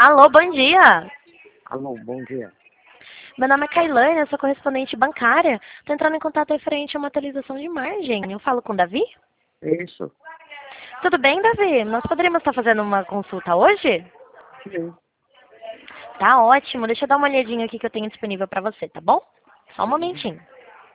Alô, bom dia. Alô, bom dia. Meu nome é Kailane, eu sou correspondente bancária. Estou entrando em contato referente a uma atualização de margem. Eu falo com o Davi? Isso? Tudo bem, Davi? Nós poderíamos estar fazendo uma consulta hoje? Sim. Tá ótimo. Deixa eu dar uma olhadinha aqui que eu tenho disponível para você, tá bom? Só um Sim. momentinho.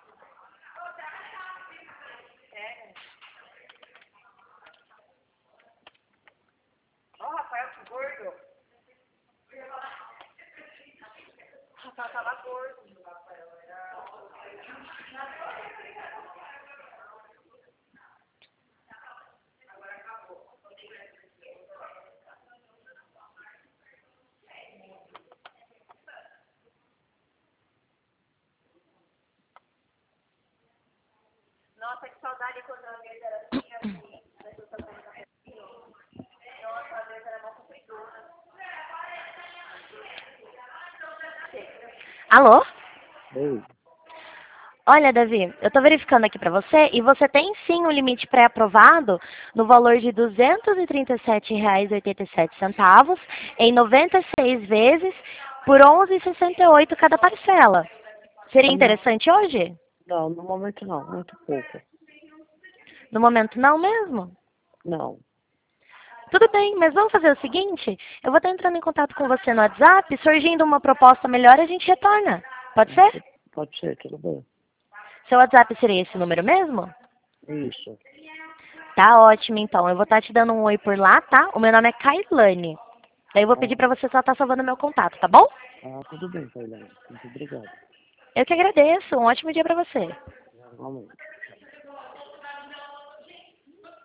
Nossa, que saudade quando a vez era assim, aqui. Nossa, a vez era mó compridona. Alô? Oi. Olha, Davi, eu estou verificando aqui para você e você tem sim um limite pré-aprovado no valor de R$ 237,87 em 96 vezes por 11,68 cada parcela. Seria Não, interessante hoje? não, no momento não, muito pouco. No momento não mesmo? Não. Tudo bem, mas vamos fazer o seguinte, eu vou estar entrando em contato com você no WhatsApp, surgindo uma proposta melhor, a gente retorna. Pode ser? Pode ser, tudo bem. Seu WhatsApp seria esse número mesmo? Isso. Tá ótimo, então. Eu vou estar te dando um oi por lá, tá? O meu nome é Kailane. Daí eu vou pedir Ah, pra você só estar salvando meu contato, tá bom? tudo bem, Tailândia. Muito obrigado. Eu que agradeço. Um ótimo dia pra você. Normalmente.